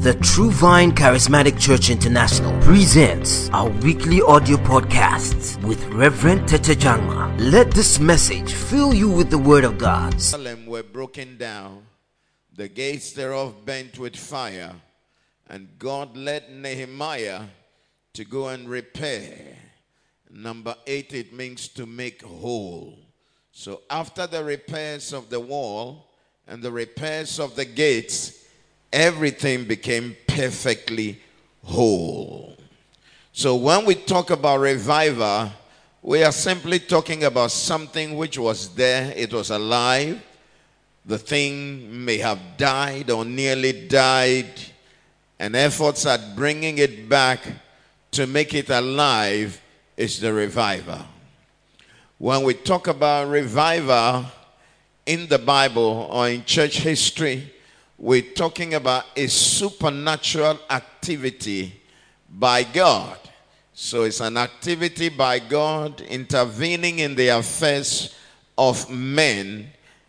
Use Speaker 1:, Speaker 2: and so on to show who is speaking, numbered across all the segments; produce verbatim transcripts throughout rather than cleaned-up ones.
Speaker 1: The True Vine Charismatic Church International presents our weekly audio podcasts with Reverend Tete Jangma. Let this message fill you with the Word of God.
Speaker 2: Jerusalem were broken down, the gates thereof burnt with fire, and God led Nehemiah to go and repair. Number eight, it means to make whole. So after the repairs of the wall and the repairs of the gates, everything became perfectly whole. So when we talk about revival, we are simply talking about something which was there, it was alive. The thing may have died or nearly died, and efforts at bringing it back to make it alive is the revival. When we talk about revival in the Bible or in church history, we're talking about a supernatural activity by God. So it's an activity by God intervening in the affairs of men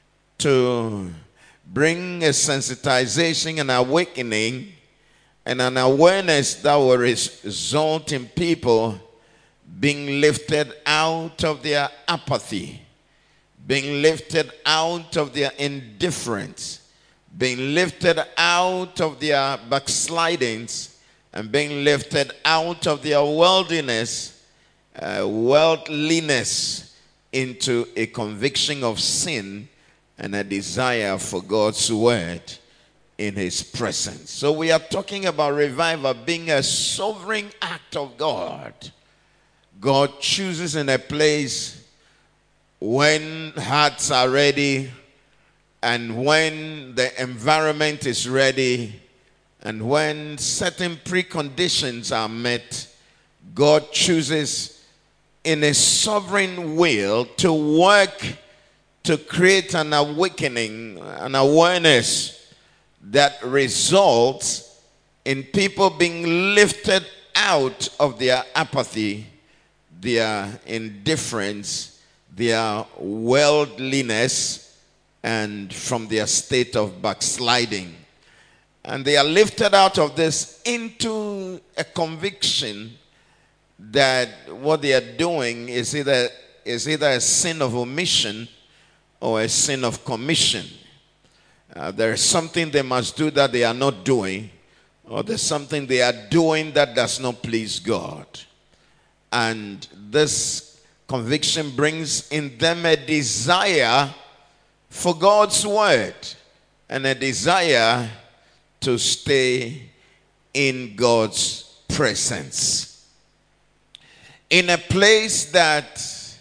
Speaker 2: to bring a sensitization and awakening and an awareness that will result in people being lifted out of their apathy, being lifted out of their indifference, being lifted out of their backslidings, and being lifted out of their worldliness, uh, worldliness into a conviction of sin and a desire for God's word in his presence. So we are talking about revival being a sovereign act of God. God chooses in a place when hearts are ready, and when the environment is ready, and when certain preconditions are met, God chooses in a sovereign will to work to create an awakening, an awareness that results in people being lifted out of their apathy, their indifference, their worldliness, and from their state of backsliding. And they are lifted out of this into a conviction that what they are doing is either, is either a sin of omission or a sin of commission. Uh, there is something they must do that they are not doing, or there's something they are doing that does not please God. And this conviction brings in them a desire for God's word and a desire to stay in God's presence. In a place that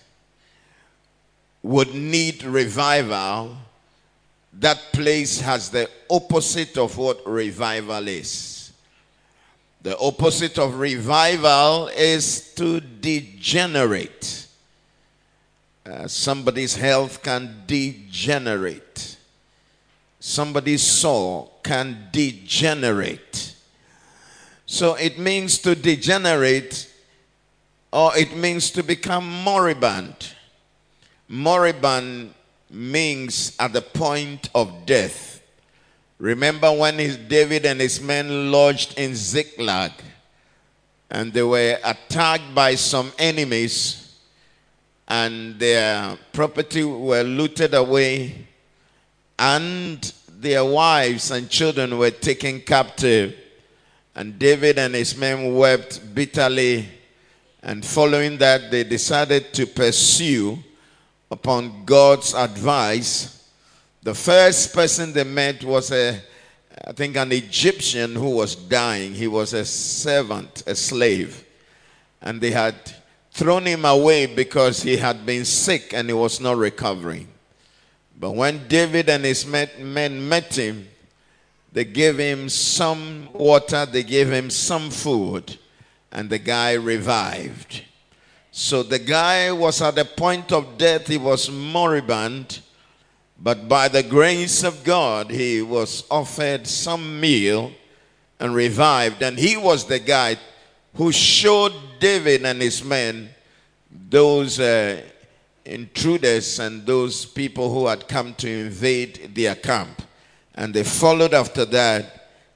Speaker 2: would need revival, that place has the opposite of what revival is. The opposite of revival is to degenerate. Uh, somebody's health can degenerate. Somebody's soul can degenerate. So it means to degenerate, or it means to become moribund. Moribund means at the point of death. Remember when his, David and his men lodged in Ziklag, and they were attacked by some enemies, and their property were looted away, and their wives and children were taken captive. And David and his men wept bitterly, and following that they decided to pursue, upon God's advice. The first person they met was a, I think an Egyptian who was dying. He was a servant, a slave, and they had thrown him away because he had been sick and he was not recovering. But when David and his men met him, they gave him some water, they gave him some food, and the guy revived. So the guy was at the point of death, he was moribund, but by the grace of God, he was offered some meal and revived. And he was the guy who showed David and his men those uh, intruders and those people who had come to invade their camp. And they followed after that,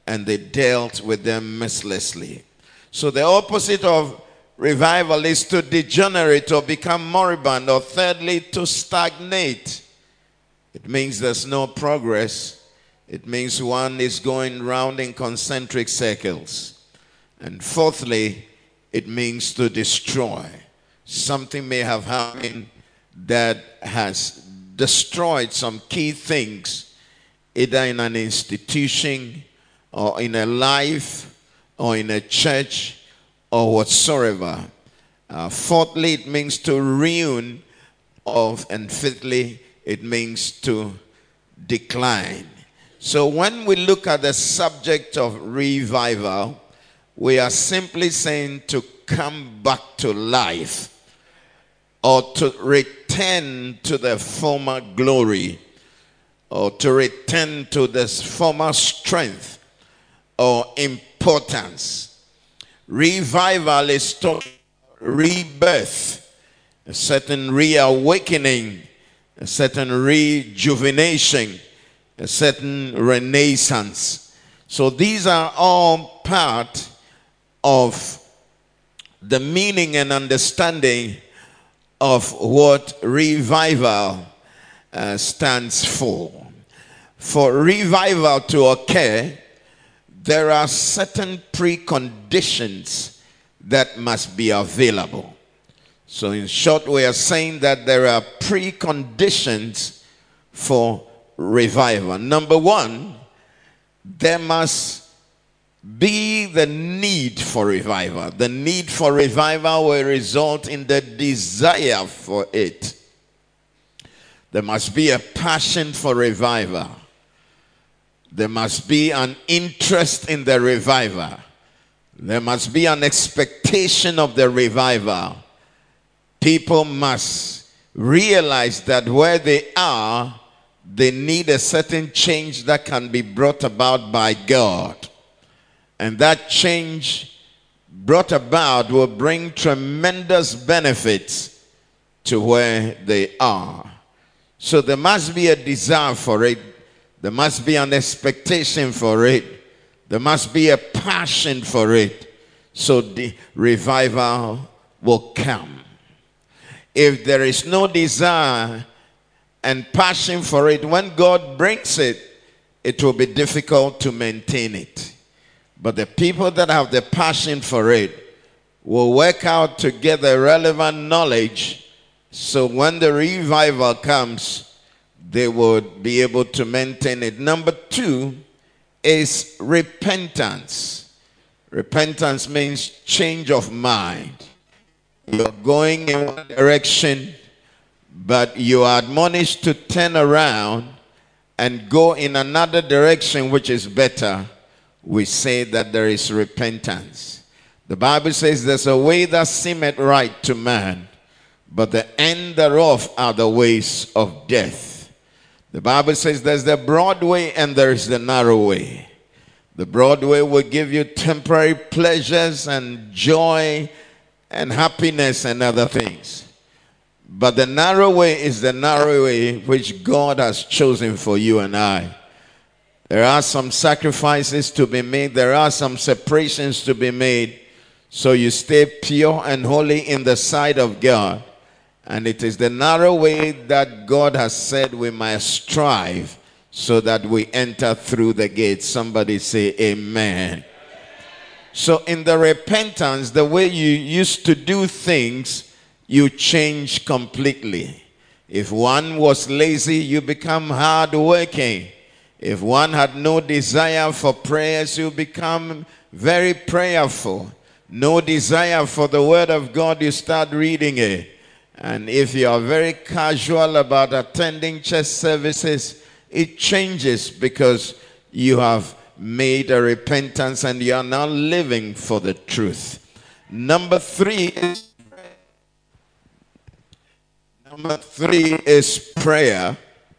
Speaker 2: and they dealt with them mercilessly. So the opposite of revival is to degenerate or become moribund, or thirdly, to stagnate. It means there's no progress. It means one is going round in concentric circles. And fourthly, it means to destroy. Something may have happened that has destroyed some key things, either in an institution or in a life or in a church or whatsoever. Uh, fourthly, it means to ruin, of, and fifthly, it means to decline. So when we look at the subject of revival, we are simply saying to come back to life, or to return to the former glory, or to return to this former strength or importance. Revival is talking rebirth, a certain reawakening, a certain rejuvenation, a certain renaissance. So these are all part of the meaning and understanding of what revival uh, stands for. For revival to occur, there are certain preconditions that must be available. So in short, we are saying that there are preconditions for revival. Number one, there must be the need for revival. The need for revival will result in the desire for it. There must be a passion for revival. There must be an interest in the revival. There must be an expectation of the revival. People must realize that where they are, they need a certain change that can be brought about by God. And that change brought about will bring tremendous benefits to where they are. So there must be a desire for it. There must be an expectation for it. There must be a passion for it. So the revival will come. If there is no desire and passion for it, when God brings it, it will be difficult to maintain it. But the people that have the passion for it will work out to get the relevant knowledge, so when the revival comes, they would be able to maintain it. Number two is repentance. Repentance means change of mind. You're going in one direction, but you are admonished to turn around and go in another direction which is better. We say that there is repentance. The Bible says there's a way that seemeth right to man, but the end thereof are the ways of death. The Bible says there's the broad way and there is the narrow way. The broad way will give you temporary pleasures and joy and happiness and other things. But the narrow way is the narrow way which God has chosen for you and I. There are some sacrifices to be made. There are some separations to be made. So you stay pure and holy in the sight of God. And it is the narrow way that God has said we must strive so that we enter through the gate. Somebody say amen. So in the repentance, the way you used to do things, you change completely. If one was lazy, you become hardworking. If one had no desire for prayers, you become very prayerful. No desire for the word of God, you start reading it. And if you are very casual about attending church services, it changes because you have made a repentance and you are now living for the truth. Number three is number three is prayer.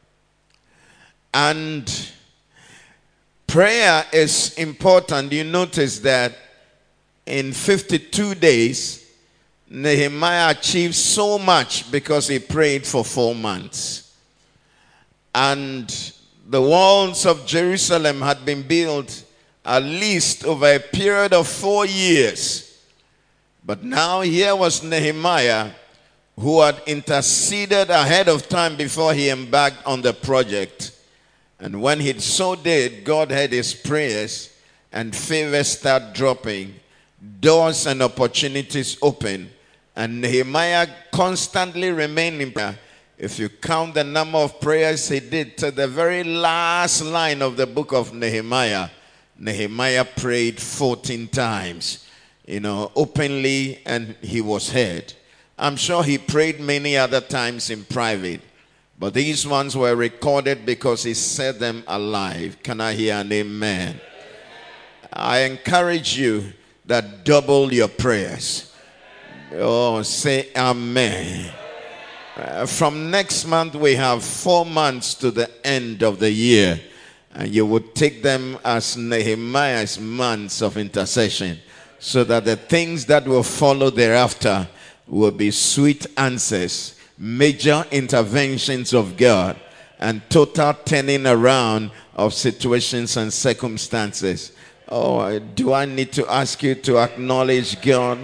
Speaker 2: And prayer is important. You notice that in fifty-two days, Nehemiah achieved so much because he prayed for four months. And the walls of Jerusalem had been built at least over a period of four years. But now here was Nehemiah, who had interceded ahead of time before he embarked on the project. And when he so did, God heard his prayers and favor started dropping. Doors and opportunities open. And Nehemiah constantly remained in prayer. If you count the number of prayers he did to the very last line of the book of Nehemiah, Nehemiah prayed fourteen times, you know, openly, and he was heard. I'm sure he prayed many other times in private, but these ones were recorded because he set them alive. Can I hear an amen? I encourage you that double your prayers. Oh, say amen. Uh, from next month, we have four months to the end of the year. And you would take them as Nehemiah's months of intercession, so that the things that will follow thereafter will be sweet answers, major interventions of God, and total turning around of situations and circumstances. Oh, do I need to ask you to acknowledge God?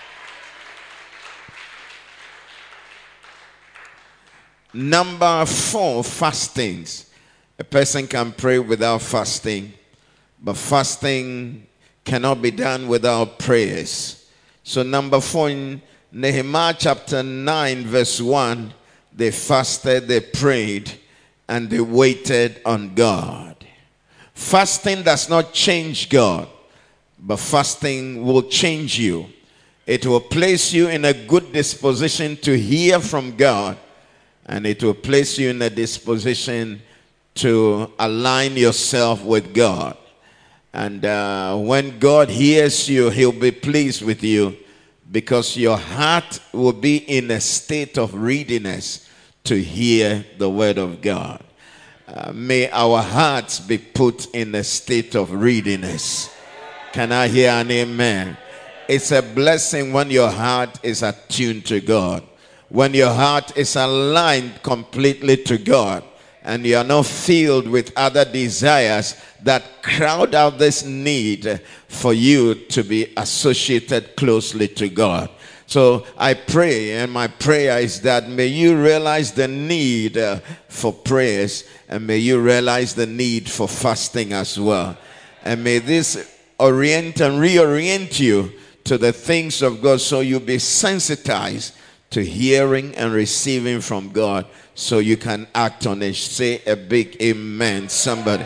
Speaker 2: Number four, fastings. A person can pray without fasting, but fasting cannot be done without prayers. So number four, in Nehemiah chapter nine verse one, they fasted, they prayed, and they waited on God. Fasting does not change God, but fasting will change you. It will place you in a good disposition to hear from God, and it will place you in a disposition to align yourself with God. And uh, when God hears you, he'll be pleased with you, because your heart will be in a state of readiness to hear the word of God. Uh, may our hearts be put in a state of readiness. Can I hear an amen? It's a blessing when your heart is attuned to God, when your heart is aligned completely to God, and you are not filled with other desires that crowd out this need for you to be associated closely to God. So I pray, and my prayer is that may you realize the need uh, for prayers, and may you realize the need for fasting as well. And may this orient and reorient you to the things of God, so you be sensitized to hearing and receiving from God, so you can act on it. Say a big amen, somebody.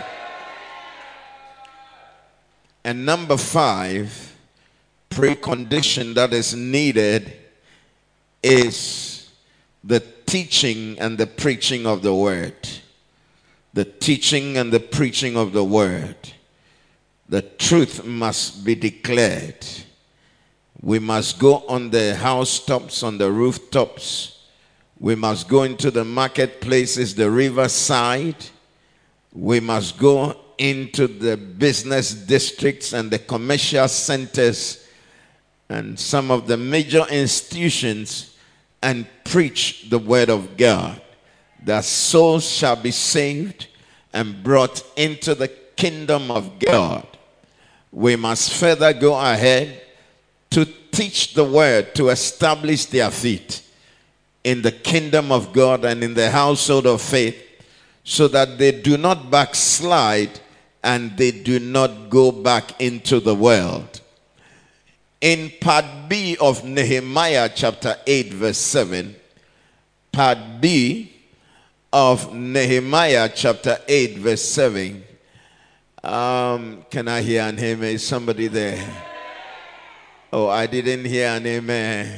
Speaker 2: And number five, precondition that is needed is the teaching and the preaching of the word. The teaching and the preaching of the word. The truth must be declared. We must go on the housetops, on the rooftops. We must go into the marketplaces, the riverside. We must go into the business districts and the commercial centers and some of the major institutions and preach the word of God, that souls shall be saved and brought into the kingdom of God. We must further go ahead to teach the word, to establish their feet in the kingdom of God and in the household of faith, so that they do not backslide and they do not go back into the world. In part B of Nehemiah chapter eight verse seven, part B of Nehemiah chapter eight verse seven, um, can I hear an amen? Is somebody there? Oh, I didn't hear an amen.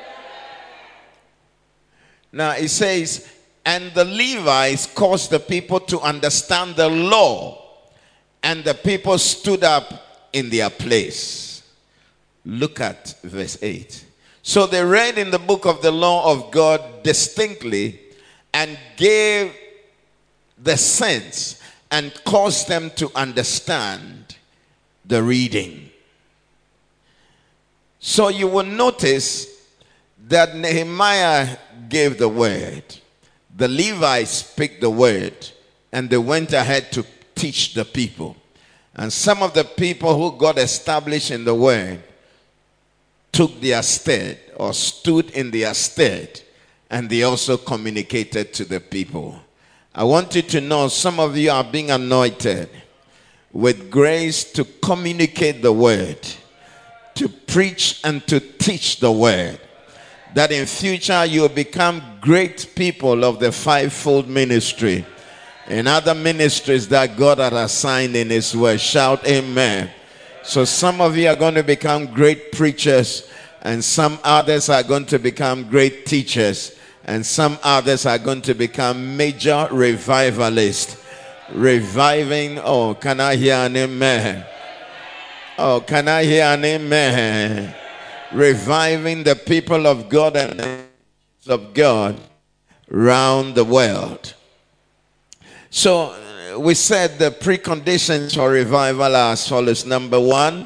Speaker 2: Now it says, and the Levites caused the people to understand the law, and the people stood up in their place. Look at verse eight. So they read in the book of the law of God distinctly, and gave the sense and caused them to understand the reading. So you will notice that Nehemiah gave the word. The Levites picked the word, and they went ahead to teach the people. And some of the people who got established in the word took their stead or stood in their stead, and they also communicated to the people. I want you to know some of you are being anointed with grace to communicate the word, to preach and to teach the word, that in future you will become great people of the fivefold ministry and other ministries that God has assigned in his word. Shout amen. So some of you are going to become great preachers, and some others are going to become great teachers, and some others are going to become major revivalists. Reviving, oh, can I hear an amen? Oh, can I hear an amen? Reviving the people of God and the of God around the world. So we said the preconditions for revival are as follows. Number one,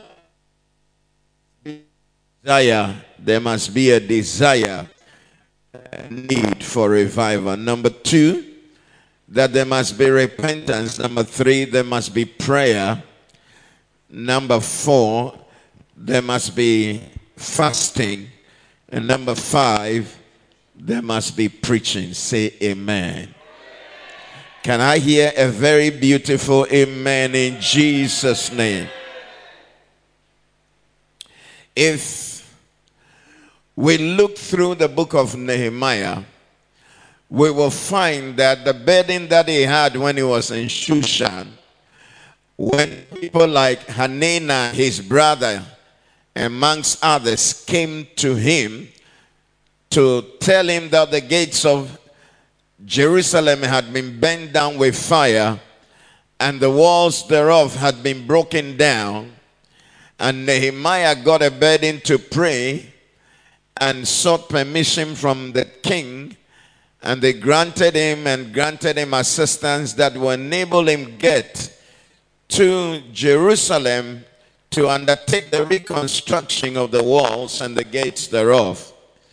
Speaker 2: desire. There must be a desire, a need for revival. Number two, that there must be repentance. Number three, there must be prayer. Number four, there must be fasting. And number five, there must be preaching. Say amen. Can I hear a very beautiful amen in Jesus' name? If we look through the book of Nehemiah, we will find that the burden that he had when he was in Shushan, when people like Hananiah, his brother, amongst others, came to him to tell him that the gates of Jerusalem had been bent down with fire, and the walls thereof had been broken down. And Nehemiah got a burden to pray and sought permission from the king, and they granted him and granted him assistance that will enable him get to Jerusalem to undertake the reconstruction of the walls and the gates thereof.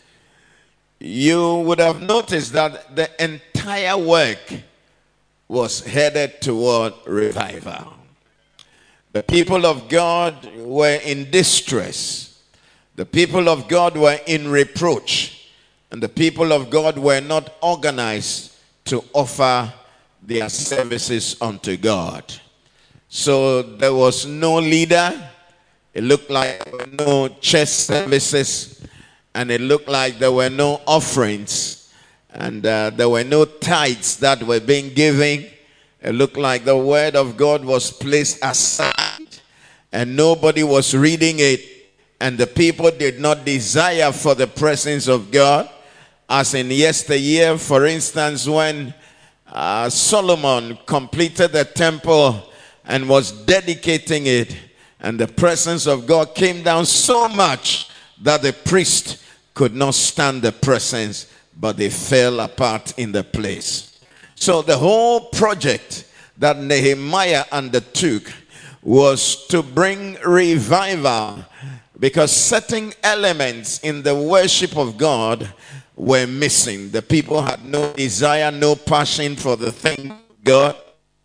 Speaker 2: You would have noticed that the entire work was headed toward revival. The people of God were in distress. The people of God were in reproach. And the people of God were not organized to offer their services unto God. So there was no leader. It looked like there were no church services. And it looked like there were no offerings, and uh, there were no tithes that were being given. It looked like the word of God was placed aside, and nobody was reading it, and the people did not desire for the presence of God. As in yesteryear, for instance, when uh, Solomon completed the temple and was dedicating it, and the presence of God came down so much that the priest could not stand the presence, but they fell apart in the place. So the whole project that Nehemiah undertook was to bring revival, because certain elements in the worship of God were missing. The people had no desire, no passion for the thing of God.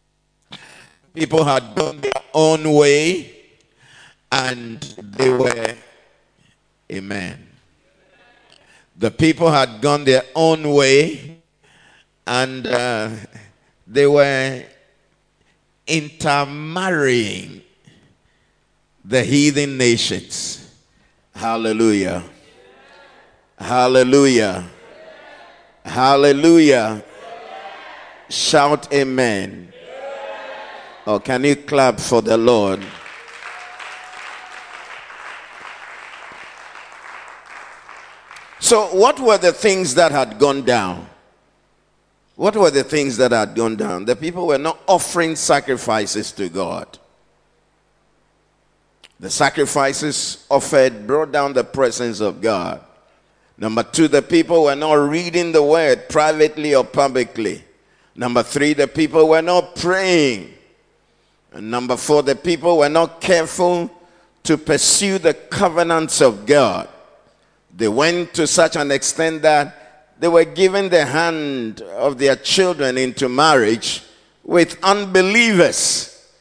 Speaker 2: People had gone their own way, and they were, amen. The people had gone their own way, and uh, they were intermarrying the heathen nations. Hallelujah. Hallelujah. Hallelujah. Shout amen. Or can you clap for the Lord? So what were the things that had gone down? What were the things that had gone down? The people were not offering sacrifices to God. The sacrifices offered brought down the presence of God. Number two, the people were not reading the word privately or publicly. Number three, the people were not praying. And number four, the people were not careful to pursue the covenants of God. They went to such an extent that they were giving the hand of their children into marriage with unbelievers.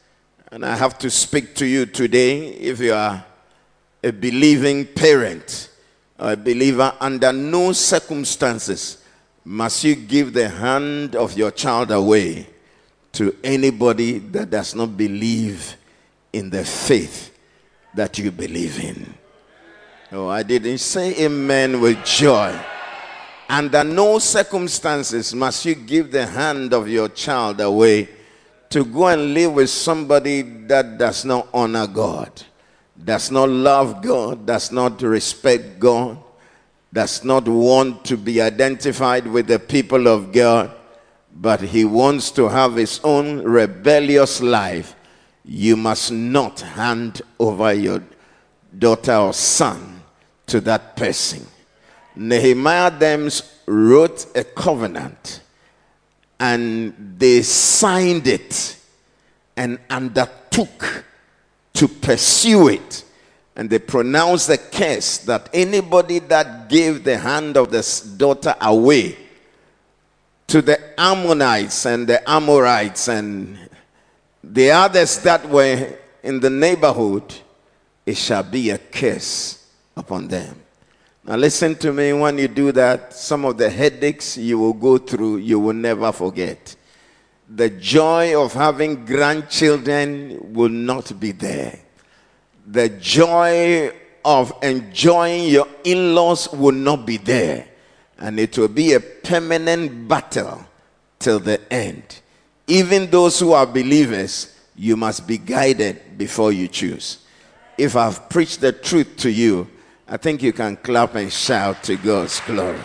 Speaker 2: And I have to speak to you today. If you are a believing parent or a believer, under no circumstances must you give the hand of your child away to anybody that does not believe in the faith that you believe in. Oh, I didn't say amen with joy. Under no circumstances must you give the hand of your child away to go and live with somebody that does not honor God, does not love God, does not respect God, does not want to be identified with the people of God, but he wants to have his own rebellious life. You must not hand over your daughter or son to that person. Nehemiah then wrote a covenant, and they signed it and undertook to pursue it. And they pronounced the curse that anybody that gave the hand of the daughter away to the Ammonites and the Amorites and the others that were in the neighborhood, it shall be a curse upon them. Now listen to me, when you do that, some of the headaches you will go through, you will never forget. The joy of having grandchildren will not be there. The joy of enjoying your in-laws will not be there. And it will be a permanent battle till the end. Even those who are believers, you must be guided before you choose. If I've preached the truth to you, I think you can clap and shout to God's glory.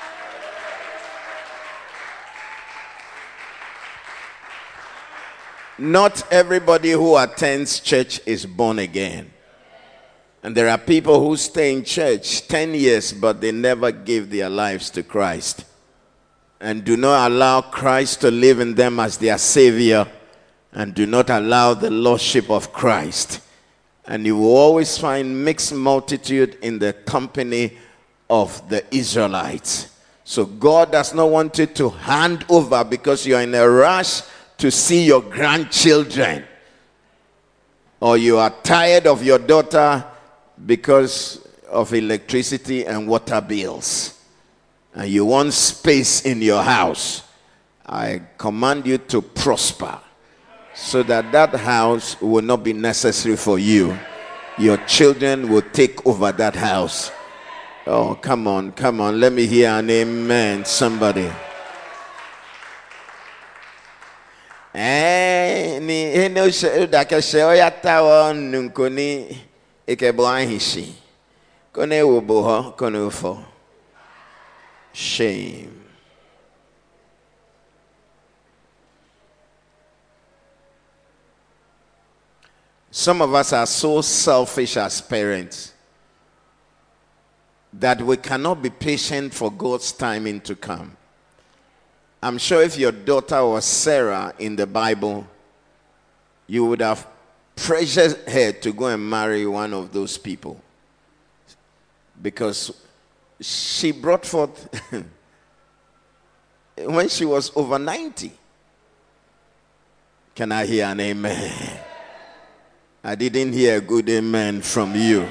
Speaker 2: Not everybody who attends church is born again. And there are people who stay in church ten years, but they never give their lives to Christ. And do not allow Christ to live in them as their Savior. And do not allow the Lordship of Christ. And you will always find mixed multitude in the company of the Israelites. So God does not want you to hand over because you are in a rush to see your grandchildren. Or you are tired of your daughter because of electricity and water bills. And you want space in your house. I command you to prosper, so that that house will not be necessary for you. Your children will take over that house. Oh, come on, come on. Let me hear an amen, somebody. Eh, ni eno she da ke she oyata wo nunkoni ikebo ahishi. Kone wo bo ho, kone fo. Shame. Some of us are so selfish as parents that we cannot be patient for God's timing to come. I'm sure if your daughter was Sarah in the Bible, you would have pressured her to go and marry one of those people, because she brought forth when she was over ninety. Can I hear an amen? I didn't hear a good amen from you.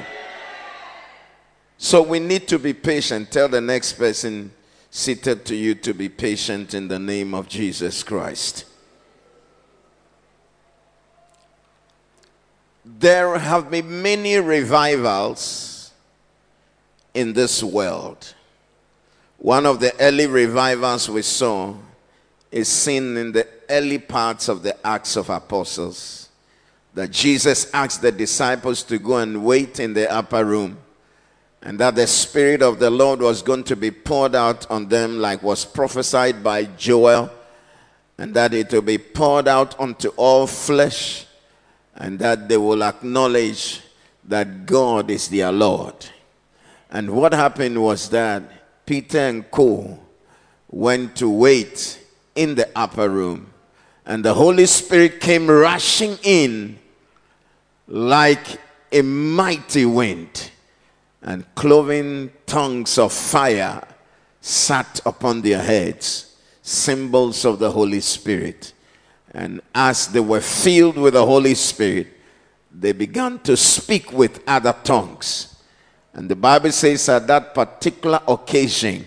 Speaker 2: So we need to be patient. Tell the next person seated to you to be patient in the name of Jesus Christ. There have been many revivals in this world. One of the early revivals we saw is seen in the early parts of the Acts of Apostles. That Jesus asked the disciples to go and wait in the upper room, and that the Spirit of the Lord was going to be poured out on them like was prophesied by Joel, and that it will be poured out onto all flesh, and that they will acknowledge that God is their Lord. And what happened was that Peter and co went to wait in the upper room, and the Holy Spirit came rushing in like a mighty wind, and cloven tongues of fire sat upon their heads, symbols of the Holy Spirit. And as they were filled with the Holy Spirit, they began to speak with other tongues. And the Bible says at that particular occasion,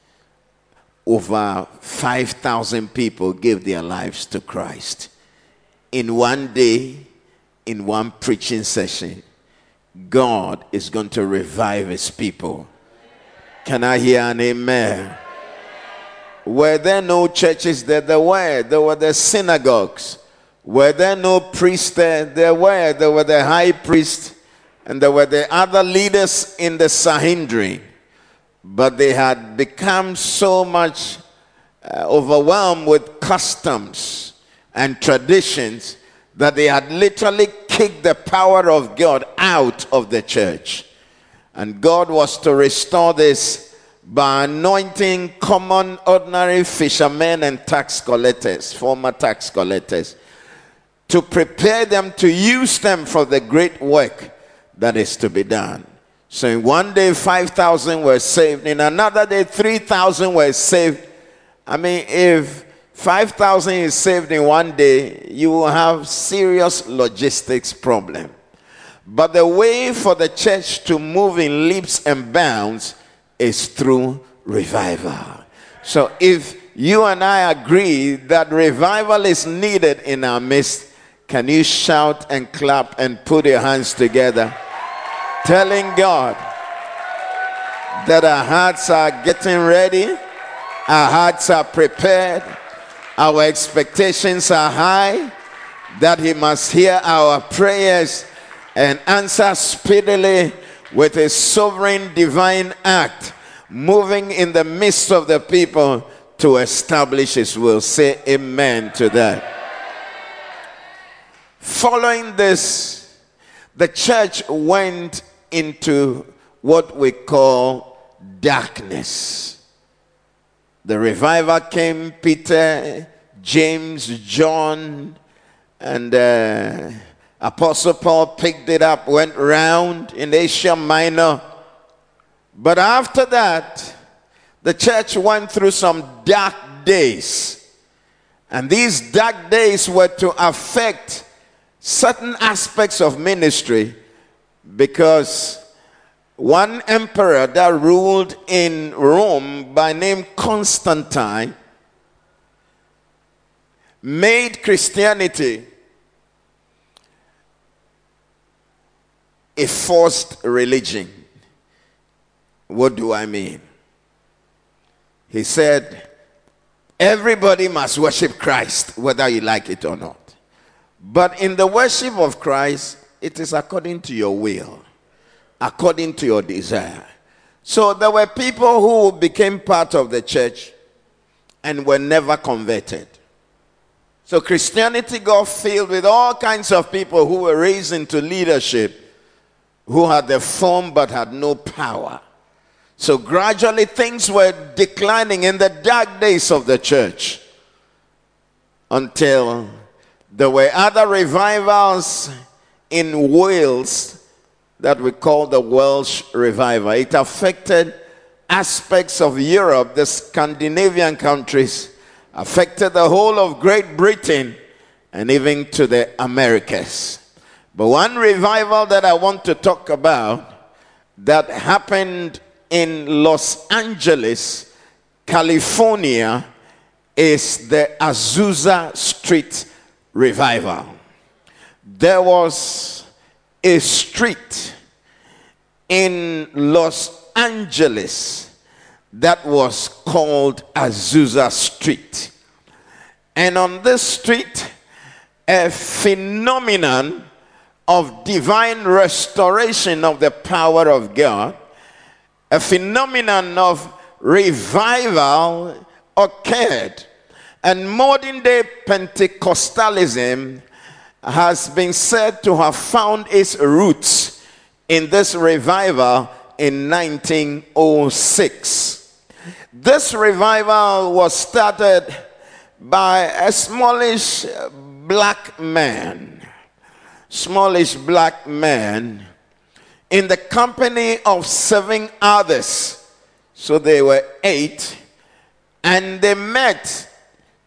Speaker 2: over five thousand people gave their lives to Christ. In one day, in one preaching session, God is going to revive his people. Can I hear an amen? Were there no churches there? There were. There were the synagogues. Were there no priests there? There were. There were the high priest, and there were the other leaders in the Sanhedrin. But they had become so much uh, overwhelmed with customs and traditions that they had literally kicked the power of God out of the church. And God was to restore this by anointing common, ordinary fishermen and tax collectors, former tax collectors, to prepare them to use them for the great work that is to be done. So in one day, five thousand were saved. In another day, three thousand were saved. I mean, if five thousand is saved in one day, you will have serious logistics problem. But the way for the church to move in leaps and bounds is through revival. So if you and I agree that revival is needed in our midst, can you shout and clap and put your hands together, telling God that our hearts are getting ready, our hearts are prepared, our expectations are high, that he must hear our prayers and answer speedily with a sovereign divine act, moving in the midst of the people to establish his will. Say amen to that. Following this, the church went into what we call darkness. The revival came. Peter, James, John, and uh, Apostle Paul picked it up, went round in Asia Minor. But after that, the church went through some dark days. And these dark days were to affect certain aspects of ministry, because one emperor that ruled in Rome by name Constantine made Christianity a forced religion. What do I mean? He said, everybody must worship Christ, whether you like it or not. But in the worship of Christ, it is according to your will, according to your desire. So there were people who became part of the church and were never converted. So Christianity got filled with all kinds of people who were raised into leadership, who had the form but had no power. So gradually things were declining in the dark days of the church, until there were other revivals in Wales that we call the Welsh revival. It affected aspects of Europe, the Scandinavian countries, affected the whole of Great Britain, and even to the Americas. But one revival that I want to talk about that happened in Los Angeles, California, is the Azusa Street revival. There was a street in Los Angeles that was called Azusa Street. And on this street, a phenomenon of divine restoration of the power of God, a phenomenon of revival occurred. And modern day Pentecostalism has been said to have found its roots in this revival in nineteen oh six. This revival was started by a smallish black man, smallish black man in the company of seven others. So they were eight, and they met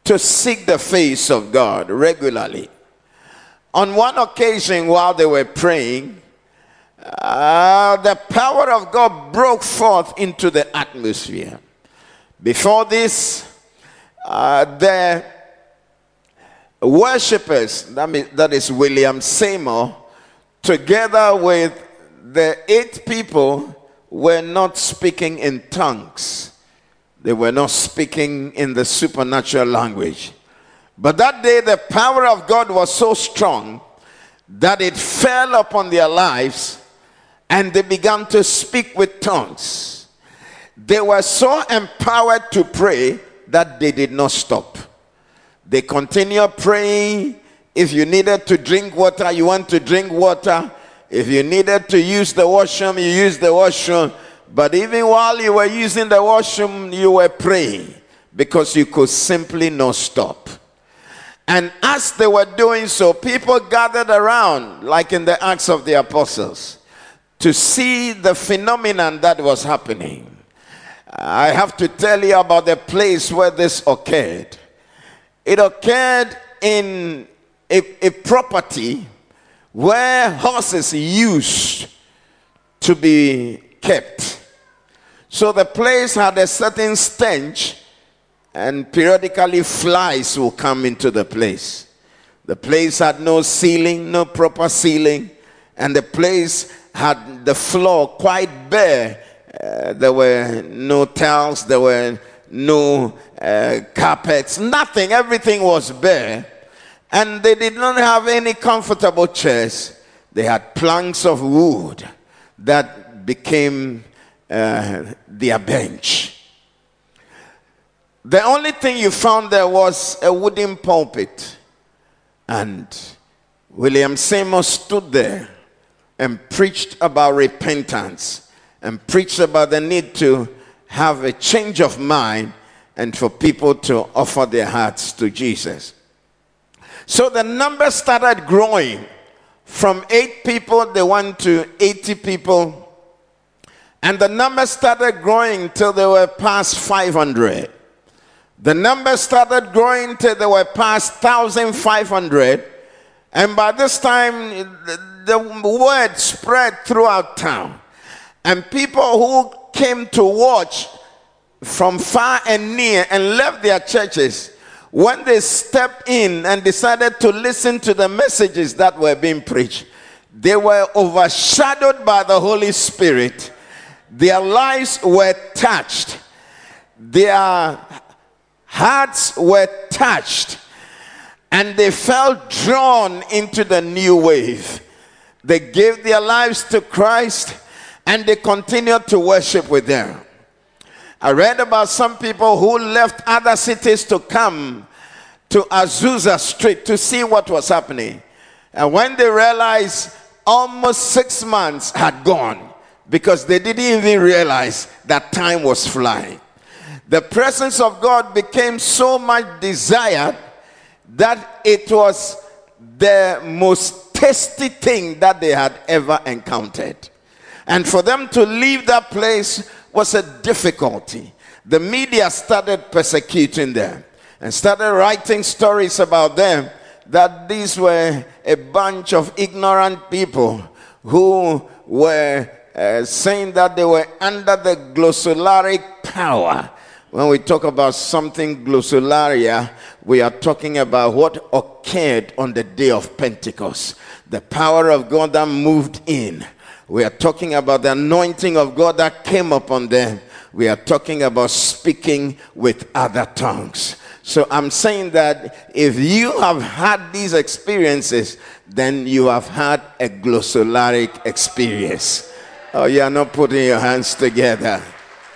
Speaker 2: to seek the face of God regularly. On one occasion, while they were praying, uh, the power of God broke forth into the atmosphere. Before this, uh, the worshippers, that, means, that is William Seymour, together with the eight people, were not speaking in tongues. They were not speaking in the supernatural language. But that day, the power of God was so strong that it fell upon their lives, and they began to speak with tongues. They were so empowered to pray that they did not stop. They continued praying. If you needed to drink water, you want to drink water. If you needed to use the washroom, you used the washroom. But even while you were using the washroom, you were praying, because you could simply not stop. And as they were doing so, people gathered around, like in the Acts of the Apostles, to see the phenomenon that was happening. I have to tell you about the place where this occurred. It occurred in a, a property where horses used to be kept. So the place had a certain stench, and periodically flies will come into the place. The place had no ceiling, no proper ceiling, and the place had the floor quite bare. Uh, there were no tiles, there were no uh, carpets, nothing. Everything was bare. And they did not have any comfortable chairs. They had planks of wood that became uh, their bench. The only thing you found there was a wooden pulpit. And William Seymour stood there and preached about repentance, and preached about the need to have a change of mind and for people to offer their hearts to Jesus. So the number started growing. From eight people, they went to eighty people. And the number started growing till they were past five hundred. The number started growing till they were past one thousand five hundred. And by this time, the word spread throughout town. And people who came to watch from far and near and left their churches, when they stepped in and decided to listen to the messages that were being preached, they were overshadowed by the Holy Spirit. Their lives were touched. Their hearts were touched. And they felt drawn into the new wave. They gave their lives to Christ, and they continued to worship with them. I read about some people who left other cities to come to Azusa Street to see what was happening. And when they realized, almost six months had gone, because they didn't even realize that time was flying. The presence of God became so much desired that it was the most tasty thing that they had ever encountered. And for them to leave that place was a difficulty. The media started persecuting them and started writing stories about them, that these were a bunch of ignorant people who were uh, saying that they were under the glossolaric power. When we talk about something glossolaria, we are talking about what occurred on the day of Pentecost. The power of God that moved in. We are talking about the anointing of God that came upon them. We are talking about speaking with other tongues. So I'm saying that if you have had these experiences, then you have had a glossolaric experience. Oh, you are not putting your hands together.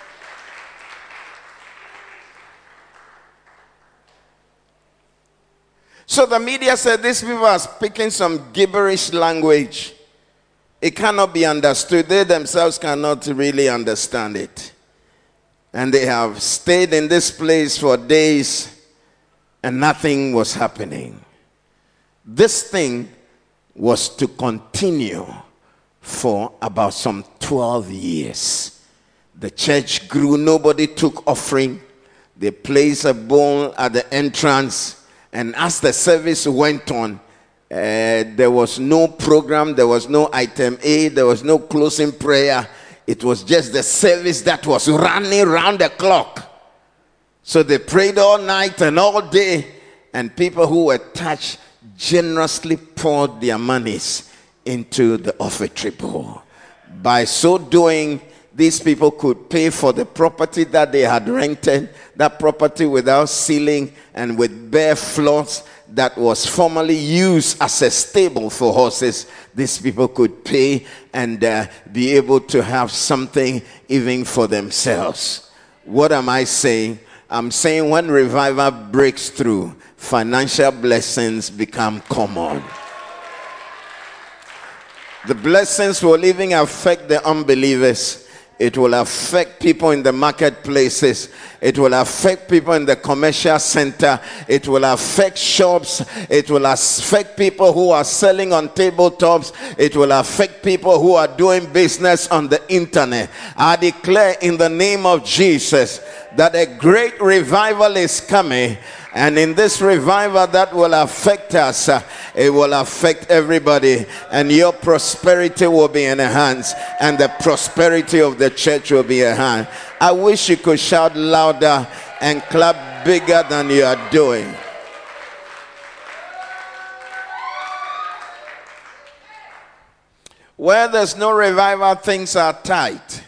Speaker 2: So the media said these people are speaking some gibberish language. It cannot be understood. They themselves cannot really understand it. And they have stayed in this place for days, and nothing was happening. This thing was to continue for about some twelve years. The church grew. Nobody took offering. They placed a bowl at the entrance, and as the service went on, uh, there was no program, there was no item A, there was no closing prayer. It was just the service that was running round the clock. So they prayed all night and all day, and people who were touched generously poured their monies into the offertory bowl. By so doing, these people could pay for the property that they had rented, that property without ceiling and with bare floors that was formerly used as a stable for horses. These people could pay and uh, be able to have something even for themselves. What am I saying? I'm saying when revival breaks through, financial blessings become common. The blessings will even affect the unbelievers. It will affect people in the marketplaces. It will affect people in the commercial center. It will affect shops. It will affect people who are selling on tabletops. It will affect people who are doing business on the internet. I declare in the name of Jesus that a great revival is coming. And in this revival that will affect us, uh, it will affect everybody. And your prosperity will be enhanced. And the prosperity of the church will be enhanced. I wish you could shout louder and clap bigger than you are doing. Where there's no revival, things are tight.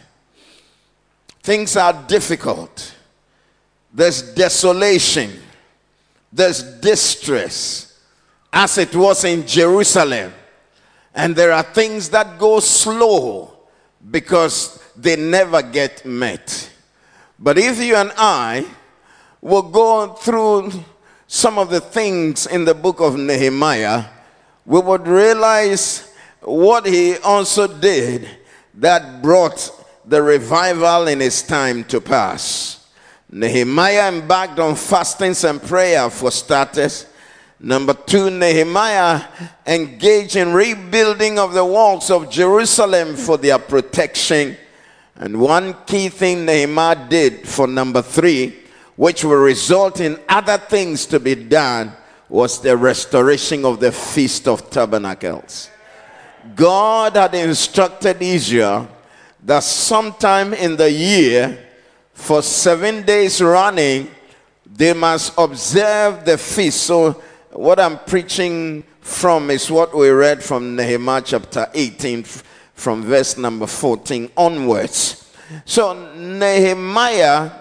Speaker 2: Things are difficult. There's desolation. There's distress, as it was in Jerusalem. And there are things that go slow because they never get met. But if you and I will go through some of the things in the book of Nehemiah, we would realize what he also did that brought the revival in his time to pass. Nehemiah embarked on fastings and prayer for starters. Number two, Nehemiah engaged in rebuilding of the walls of Jerusalem for their protection. And one key thing Nehemiah did for number three, which will result in other things to be done, was the restoration of the Feast of Tabernacles. God had instructed Israel that sometime in the year, for seven days running, they must observe the feast. So what I'm preaching from is what we read from Nehemiah chapter eighteen, from verse number fourteen onwards. So Nehemiah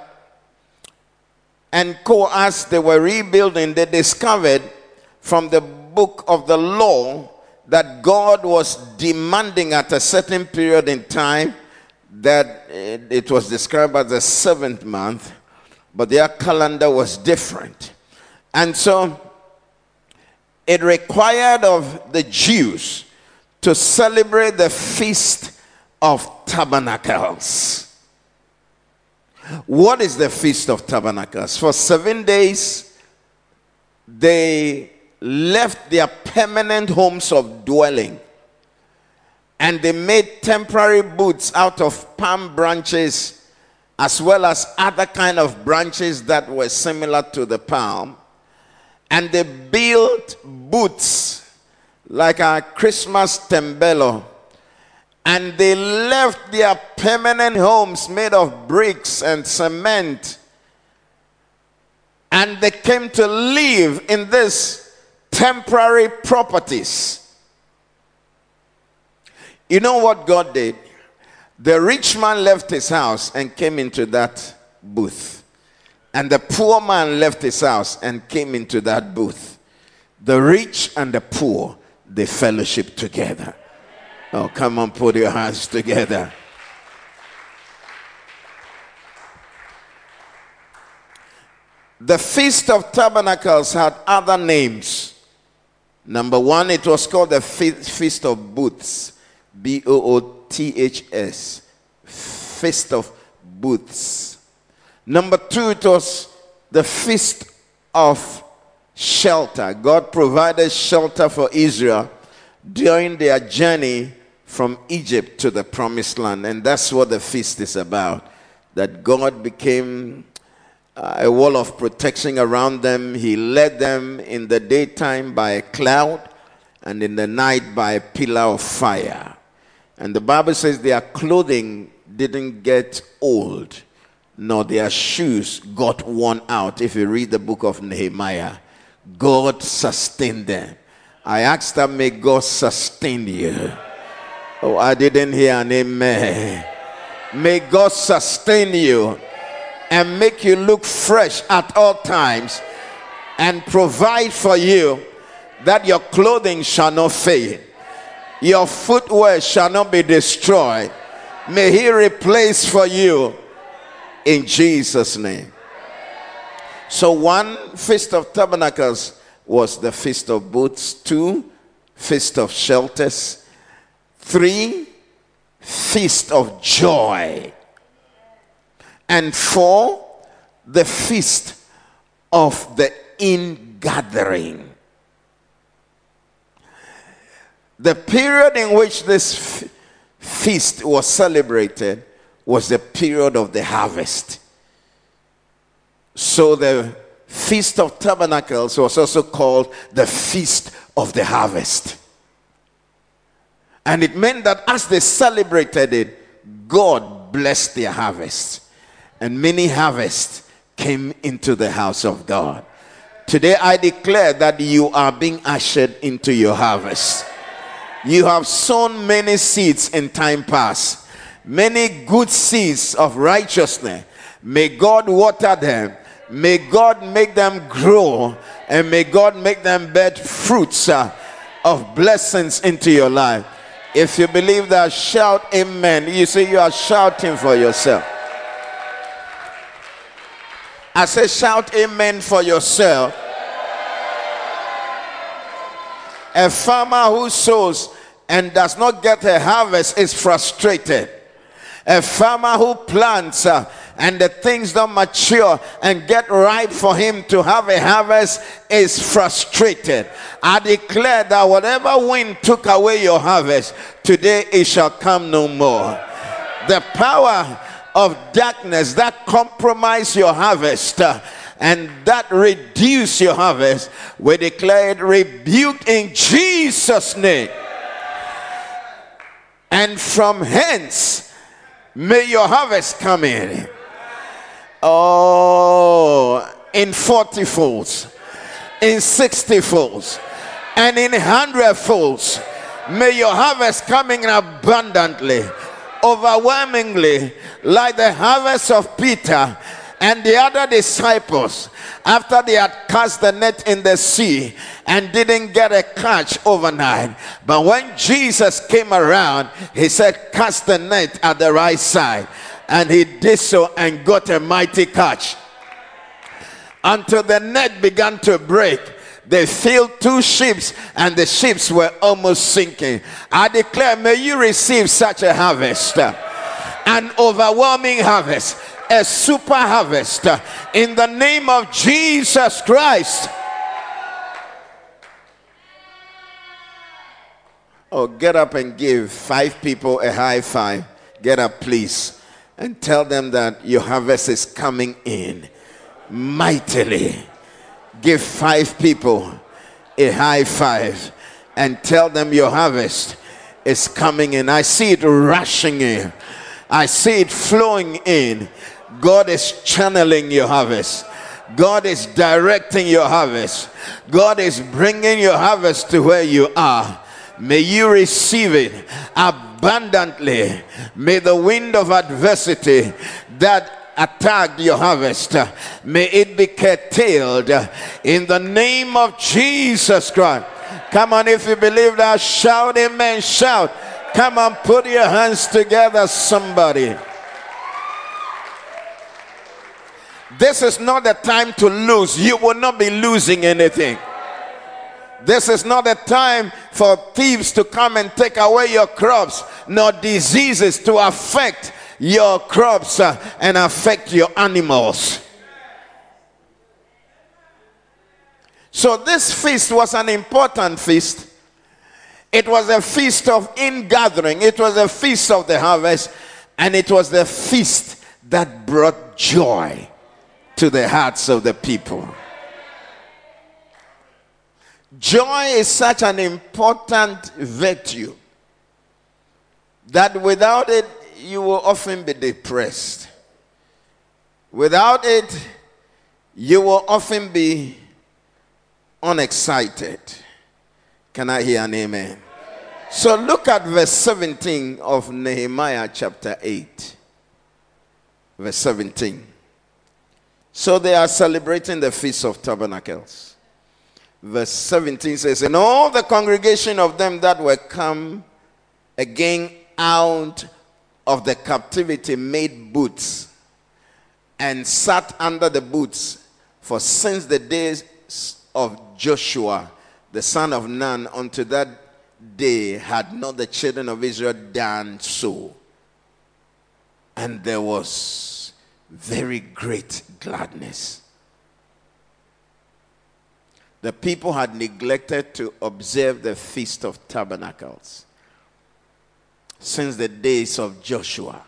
Speaker 2: and co, as they were rebuilding, they discovered from the book of the law that God was demanding at a certain period in time that it was described as the seventh month, but their calendar was different. And so it required of the Jews to celebrate the Feast of Tabernacles. What is the Feast of Tabernacles? For seven days, they left their permanent homes of dwelling, and they made temporary booths out of palm branches, as well as other kind of branches that were similar to the palm. And they built booths like our Christmas tembello. And they left their permanent homes made of bricks and cement. And they came to live in these temporary properties. You know what God did? The rich man left his house and came into that booth. And the poor man left his house and came into that booth. The rich and the poor, they fellowship together. Oh, come on, put your hands together. The Feast of Tabernacles had other names. Number one, it was called the Feast of Booths. B O O T H S. Feast of Booths. Number two, it was the Feast of Shelter. God provided shelter for Israel during their journey from Egypt to the Promised Land. And that's what the feast is about. That God became a wall of protection around them. He led them in the daytime by a cloud and in the night by a pillar of fire. And the Bible says their clothing didn't get old, nor their shoes got worn out. If you read the book of Nehemiah, God sustained them. I asked them, may God sustain you. Oh, I didn't hear an amen. May God sustain you and make you look fresh at all times and provide for you that your clothing shall not fade. Your footwear shall not be destroyed. May he replace for you in Jesus' name. So one, Feast of Tabernacles was the Feast of Booths. Two, Feast of Shelters. Three, Feast of Joy. And four, the Feast of the Ingathering. The period in which this f- feast was celebrated was the period of the harvest. So the Feast of Tabernacles was also called the Feast of the Harvest. And it meant that as they celebrated it, God blessed their harvest. And many harvests came into the house of God. Today I declare that you are being ushered into your harvest. You have sown many seeds in time past, many good seeds of righteousness. May God water them. May God make them grow, and may God make them bear fruits uh, of blessings into your life. If you believe that, shout amen. You see, you are shouting for yourself. I say shout amen for yourself. A farmer who sows and does not get a harvest is frustrated. A farmer who plants uh, and the things don't mature and get ripe for him to have a harvest is frustrated. I declare that whatever wind took away your harvest, today it shall come no more. The power of darkness that compromise your harvest uh, and that reduce your harvest, we declare it rebuked in Jesus' name. And from hence may your harvest come in. Oh, in forty folds, in sixty folds, and in hundred folds. May your harvest come in abundantly, overwhelmingly, like the harvest of Peter and the other disciples after they had cast the net in the sea and didn't get a catch overnight. But when Jesus came around, he said, cast the net at the right side. And he did so and got a mighty catch. Until the net began to break, they filled two ships and the ships were almost sinking. I declare, may you receive such a harvest, an overwhelming harvest, a super harvest, in the name of Jesus Christ. Oh, get up and give five people a high five. Get up, please, and tell them that your harvest is coming in mightily. Give five people a high five and tell them your harvest is coming in. I see it rushing in. I see it flowing in. God is channeling your harvest. God is directing your harvest. God is bringing your harvest to where you are. May you receive it abundantly. May the wind of adversity that attacked your harvest, may it be curtailed in the name of Jesus Christ. Come on, if you believe that, shout amen. Shout. Come on, put your hands together, somebody. This is not the time to lose. You will not be losing anything. This is not the time for thieves to come and take away your crops, nor diseases to affect your crops uh, and affect your animals. So this feast was an important feast. It was a feast of ingathering. It was a feast of the harvest, and it was the feast that brought joy to the hearts of the people. Joy is such an important virtue that without it, you will often be depressed. Without it, you will often be unexcited. Can I hear an amen? So look at verse seventeen of Nehemiah chapter eight. Verse seventeen. So they are celebrating the Feast of Tabernacles. Verse seventeen says, and all the congregation of them that were come again out of the captivity made booths and sat under the booths, for since the days of Joshua the son of Nun unto that day had not the children of Israel done so. And there was very great gladness. The people had neglected to observe the Feast of Tabernacles since the days of Joshua.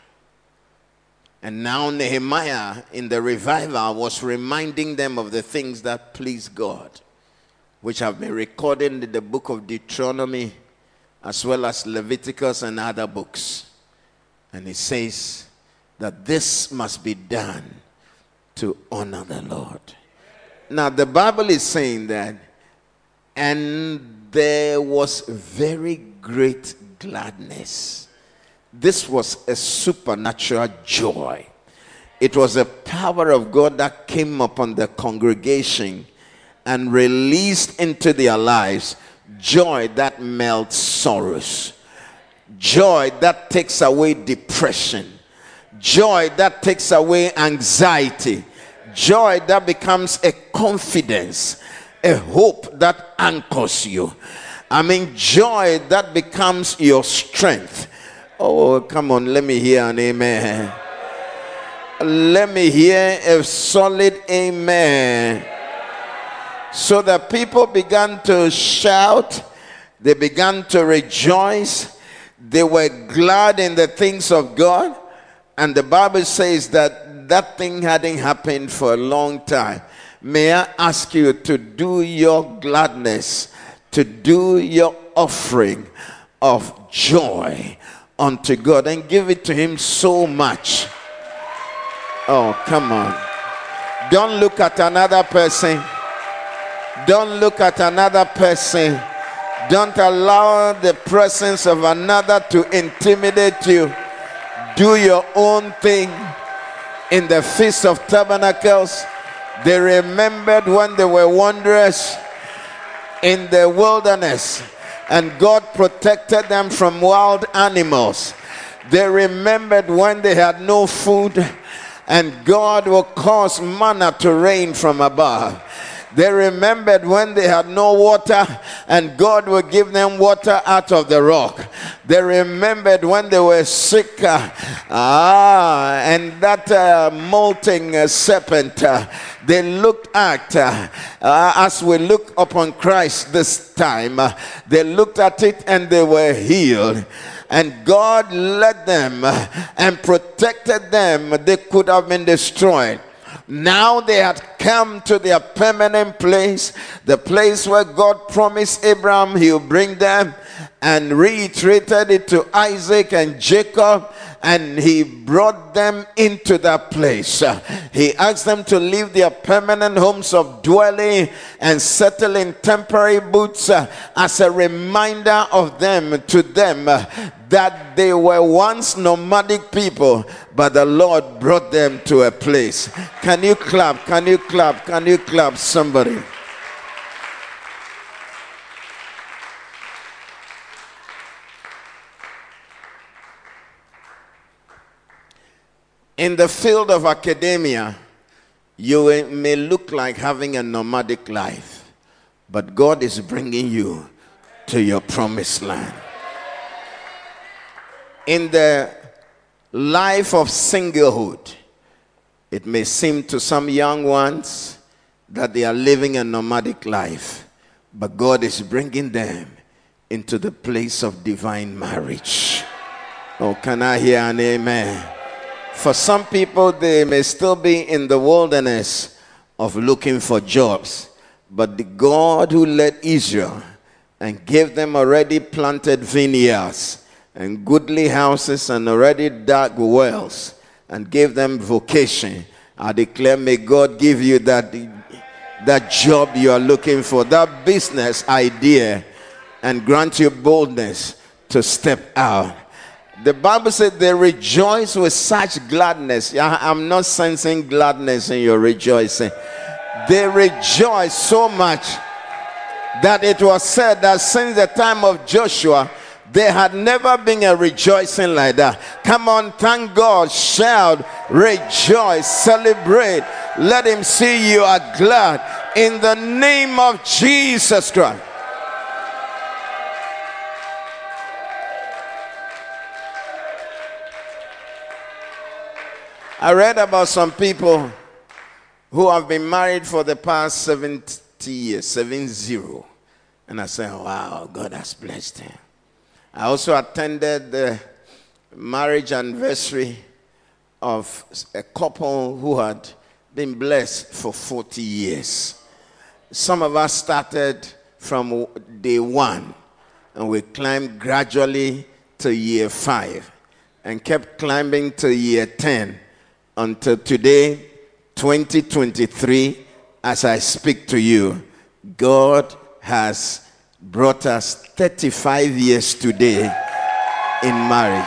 Speaker 2: And now Nehemiah in the revival was reminding them of the things that please God, which have been recorded in the book of Deuteronomy as well as Leviticus and other books. And he says that this must be done to honor the Lord. Now the Bible is saying that, and there was very great gladness. This was a supernatural joy. It was a power of God that came upon the congregation and released into their lives joy that melts sorrows, joy that takes away depression, joy that takes away anxiety, joy that becomes a confidence, a hope that anchors you. I mean, joy that becomes your strength. Oh, come on, let me hear an amen. Let me hear a solid amen. So the people began to shout, they began to rejoice, they were glad in the things of God. And the Bible says that that thing hadn't happened for a long time. May I ask you to do your gladness, to do your offering of joy unto God and give it to him so much. Oh, come on. Don't look at another person. Don't look at another person. Don't allow the presence of another to intimidate you. Do your own thing. In the Feast of Tabernacles, they remembered when they were wanderers in the wilderness and God protected them from wild animals. They remembered when they had no food and God will cause manna to rain from above. They remembered when they had no water and God will give them water out of the rock. They remembered when they were sick, uh, ah, and that uh, molting uh, serpent, uh, they looked at, uh, uh, as we look upon Christ this time, uh, they looked at it and they were healed. And God led them uh, and protected them. They could have been destroyed. Now they had come to their permanent place, the place where God promised Abraham he would bring them, and reiterated it to Isaac and Jacob, and he brought them into that place. He asked them to leave their permanent homes of dwelling and settle in temporary booths as a reminder of them, to them, that they were once nomadic people, but the Lord brought them to a place. Can you clap? Can you clap? Can you clap, somebody? In the field of academia, you may look like having a nomadic life, but God is bringing you to your promised land. In the life of singlehood, it may seem to some young ones that they are living a nomadic life, but God is bringing them into the place of divine marriage. Oh, can I hear an amen? For some people, they may still be in the wilderness of looking for jobs. But the God who led Israel and gave them already planted vineyards and goodly houses and already dug wells and gave them vocation, I declare, may God give you that, that job you are looking for, that business idea, and grant you boldness to step out. The Bible said they rejoice with such gladness. I'm not sensing gladness in your rejoicing. They rejoice so much that it was said that since the time of Joshua, there had never been a rejoicing like that. Come on, thank God, shout, rejoice, celebrate. Let him see you are glad in the name of Jesus Christ. I read about some people who have been married for the past seventy years, seven zero. And I said, wow, God has blessed them. I also attended the marriage anniversary of a couple who had been blessed for forty years. Some of us started from day one, and we climbed gradually to year five, and kept climbing to year ten, until today, twenty twenty-three, as I speak to you. God has brought us thirty-five years today in marriage.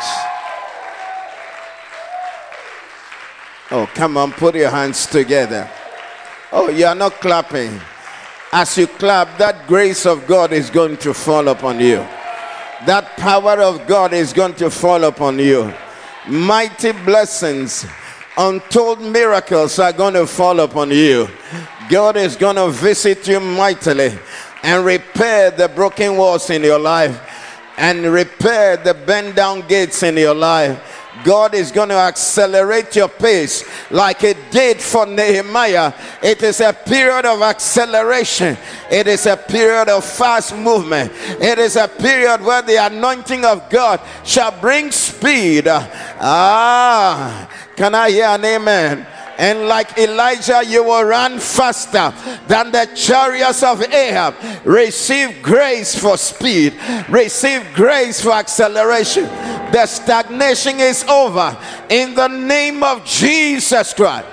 Speaker 2: Oh, come on, put your hands together. Oh, you are not clapping. As you clap, that grace of God is going to fall upon you. That power of God is going to fall upon you. Mighty blessings, untold miracles are going to fall upon you. God is going to visit you mightily and repair the broken walls in your life and repair the bent down gates in your life. God is going to accelerate your pace like it did for Nehemiah. It is a period of acceleration. It is a period of fast movement. It is a period where the anointing of God shall bring speed. Ah, can I hear an amen? And like Elijah, you will run faster than the chariots of Ahab. Receive grace for speed. Receive grace for acceleration. The stagnation is over in the name of Jesus Christ.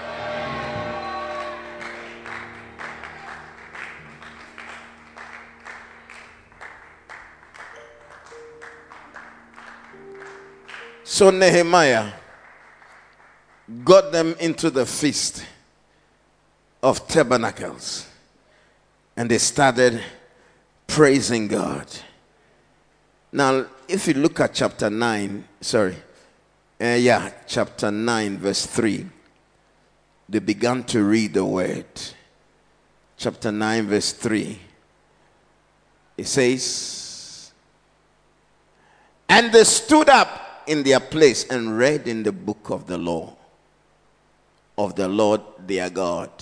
Speaker 2: So Nehemiah got them into the Feast of Tabernacles, and they started praising God. Now, if you look at chapter nine, sorry, uh, yeah, chapter nine, verse three, they began to read the word. Chapter nine, verse three, it says, and they stood up in their place and read in the book of the law of the Lord their God.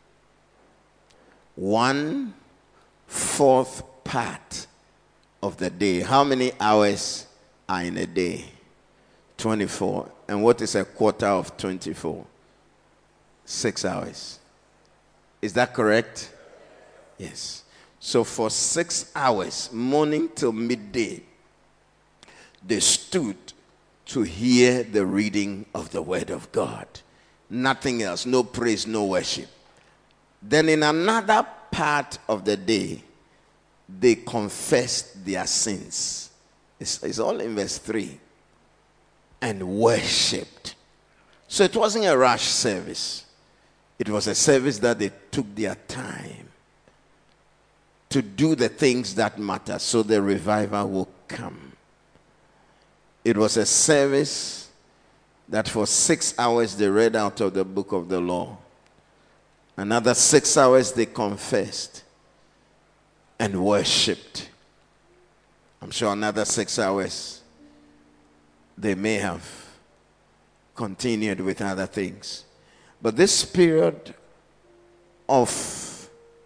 Speaker 2: One fourth part of the day. How many hours are in a day? twenty-four. And what is a quarter of twenty-four? Six hours. Is that correct? Yes. So for six hours, morning till midday, they stood to hear the reading of the word of God. Nothing else. No praise, no worship. Then in another part of the day, they confessed their sins. It's, it's all in verse three. And worshipped. So it wasn't a rush service. It was a service that they took their time to do the things that matter so the revival will come. It was a service that for six hours they read out of the book of the law. Another six hours they confessed and worshipped. I'm sure another six hours they may have continued with other things. But this period of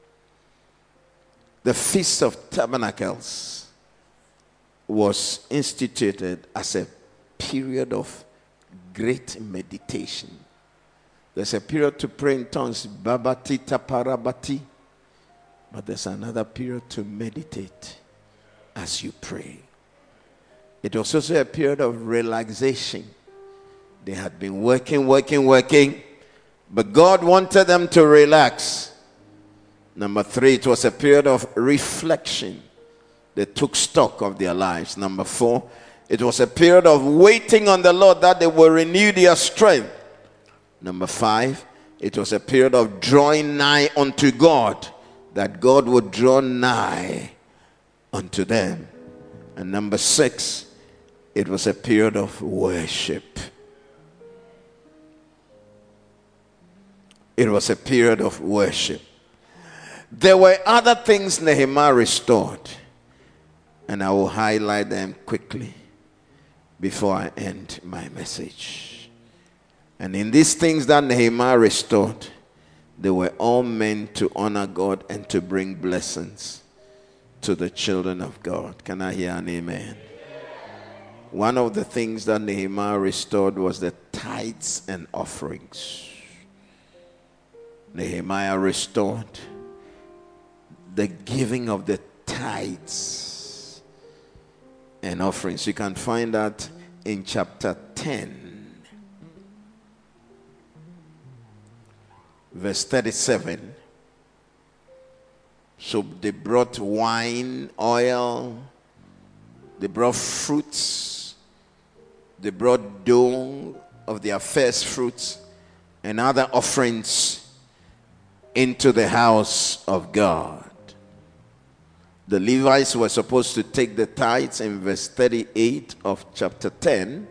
Speaker 2: the Feast of Tabernacles was instituted as a period of great meditation. There's a period to pray in tongues, babati taparabati, but there's another period to meditate as you pray. It was also a period of relaxation. They had been working, working, working, but God wanted them to relax. Number three, it was a period of reflection. They took stock of their lives. Number four, it was a period of waiting on the Lord that they will renew their strength. Number five, it was a period of drawing nigh unto God, that God would draw nigh unto them. And number six, it was a period of worship. It was a period of worship. There were other things Nehemiah restored, and I will highlight them quickly before I end my message. And in these things that Nehemiah restored, they were all meant to honor God and to bring blessings to the children of God. Can I hear an amen? One of the things that Nehemiah restored was the tithes and offerings. Nehemiah restored the giving of the tithes and offerings. You can find that in chapter ten, verse thirty-seven. So they brought wine, oil, they brought fruits, they brought dough of their first fruits and other offerings into the house of God. The Levites were supposed to take the tithes in verse thirty-eight of chapter ten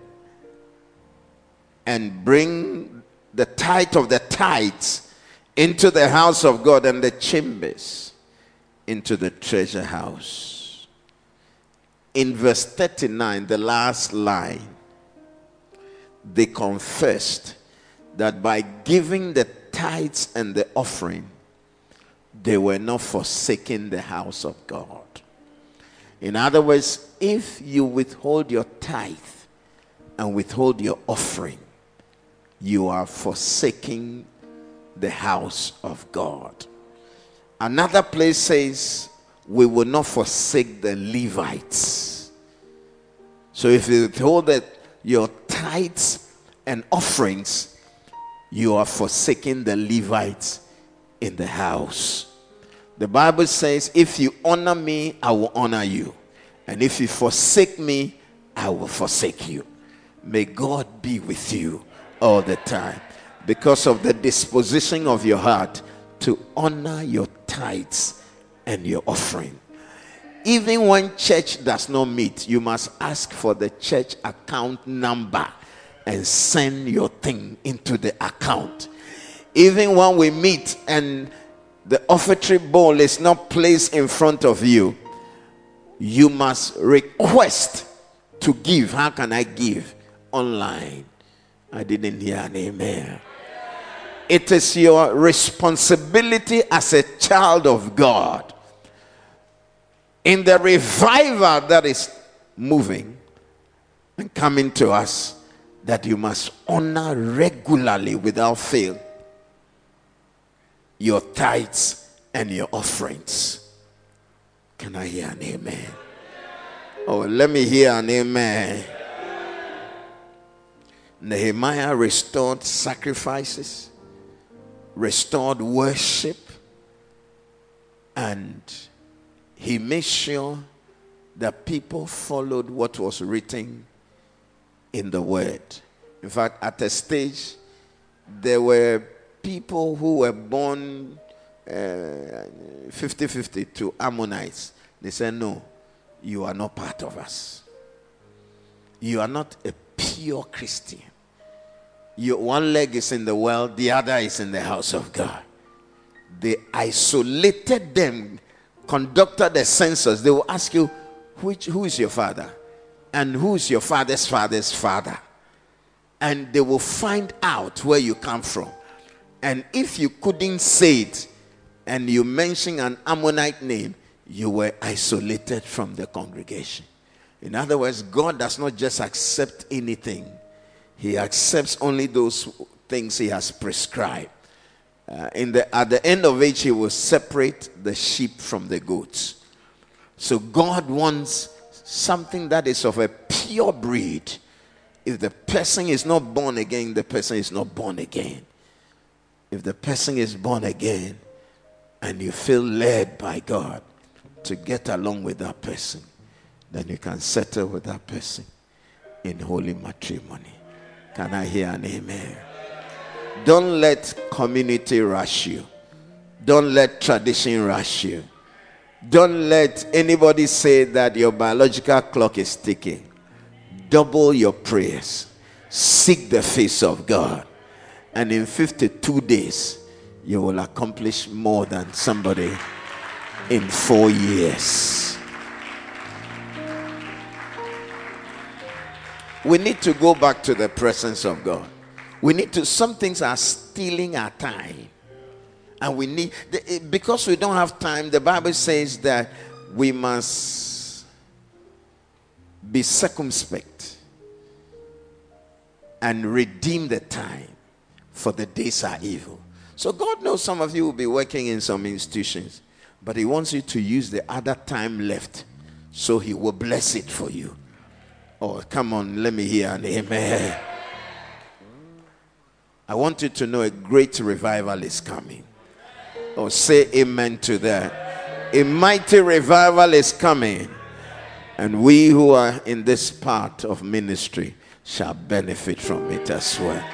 Speaker 2: and bring the tithe of the tithes into the house of God, and the chambers into the treasure house. In verse thirty-nine, the last line, they confessed that by giving the tithes and the offering, they were not forsaking the house of God. In other words, if you withhold your tithe and withhold your offering, you are forsaking the house of God. Another place says, we will not forsake the Levites. So if you withhold that your tithes and offerings, you are forsaking the Levites in the house. The Bible says, if you honor me, I will honor you. And if you forsake me, I will forsake you. May God be with you all the time, because of the disposition of your heart to honor your tithes and your offering. Even when church does not meet, you must ask for the church account number and send your thing into the account. Even when we meet and the offertory bowl is not placed in front of you, you must request to give. How can I give? Online. I didn't hear an amen. It is your responsibility as a child of God, in the revival that is moving and coming to us, that you must honor regularly without fail your tithes and your offerings. Can I hear an amen? Oh, let me hear an amen. Nehemiah restored sacrifices, restored worship, and he made sure that people followed what was written in the word. In fact, at a stage, there were people who were born fifty-fifty uh, to Ammonites. They said, no, you are not part of us. You are not a pure Christian. Your one leg is in the world, the other is in the house of God. They isolated them, conducted a census. They will ask you, which, who is your father? And who is your father's father's father? And they will find out where you come from. And if you couldn't say it, and you mention an Ammonite name, you were isolated from the congregation. In other words, God does not just accept anything. He accepts only those things he has prescribed. Uh, in the, at the end of it, he will separate the sheep from the goats. So God wants something that is of a pure breed. If the person is not born again, the person is not born again. If the person is born again and you feel led by God to get along with that person, then you can settle with that person in holy matrimony. Can I hear an amen? Don't let community rush you. Don't let tradition rush you. Don't let anybody say that your biological clock is ticking. Double your prayers. Seek the face of God. And in fifty-two days, you will accomplish more than somebody in four years. We need to go back to the presence of God. We need to, some things are stealing our time. And we need, because we don't have time, the Bible says that we must be circumspect and redeem the time, for the days are evil. So God knows some of you will be working in some institutions, but he wants you to use the other time left, so he will bless it for you. Oh, come on, let me hear an amen. I want you to know a great revival is coming. Oh, say amen to that. A mighty revival is coming. And we who are in this part of ministry shall benefit from it as well.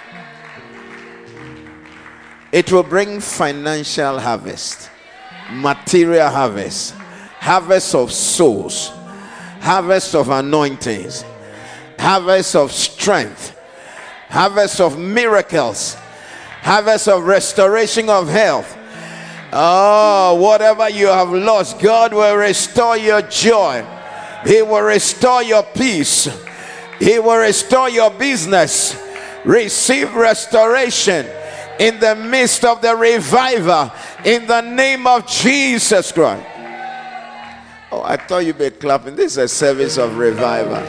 Speaker 2: It will bring financial harvest, material harvest, harvest of souls, harvest of anointings, harvest of strength, harvest of miracles, harvest of restoration of health. Oh, whatever you have lost, God will restore your joy. He will restore your peace. He will restore your business. Receive restoration in the midst of the revival, in the name of Jesus Christ. Oh, I thought you'd be clapping. This is a service of revival.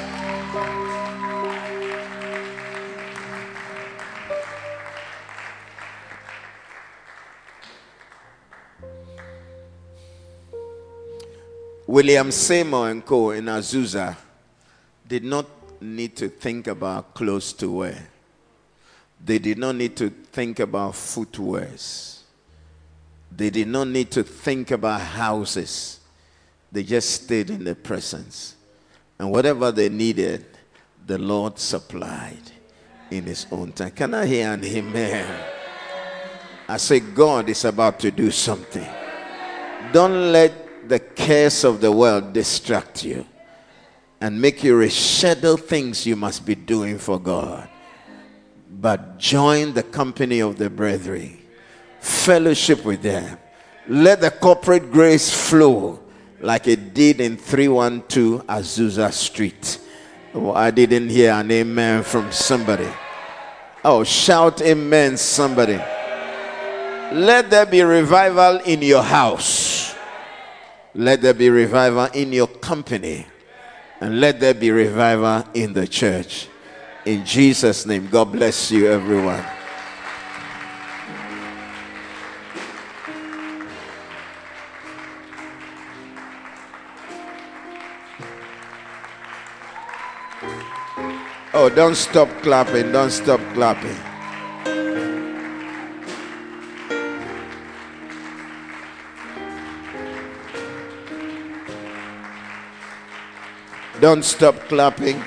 Speaker 2: William Seymour and Co. in Azusa did not need to think about clothes to wear. They did not need to think about footwears. They did not need to think about houses. They just stayed in the presence. And whatever they needed, the Lord supplied in his own time. Can I hear an amen? I say God is about to do something. Don't let the cares of the world distract you and make you reschedule things you must be doing for God. But join the company of the brethren. Fellowship with them. Let the corporate grace flow like it did in three one two Azusa Street. Oh, I didn't hear an amen from somebody. Oh, shout amen, somebody. Let there be revival in your house. Let there be revival in your company. And let there be revival in the church. In Jesus' name, God bless you, everyone. Oh, don't stop clapping. Don't stop clapping. Don't stop clapping.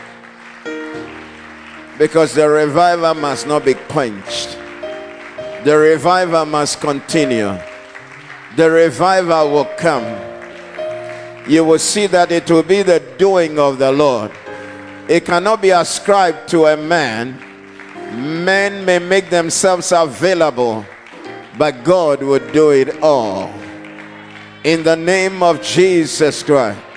Speaker 2: Because the revival must not be quenched. The revival must continue. The revival will come. You will see that it will be the doing of the Lord. It cannot be ascribed to a man. Men may make themselves available, but God will do it all. In the name of Jesus Christ.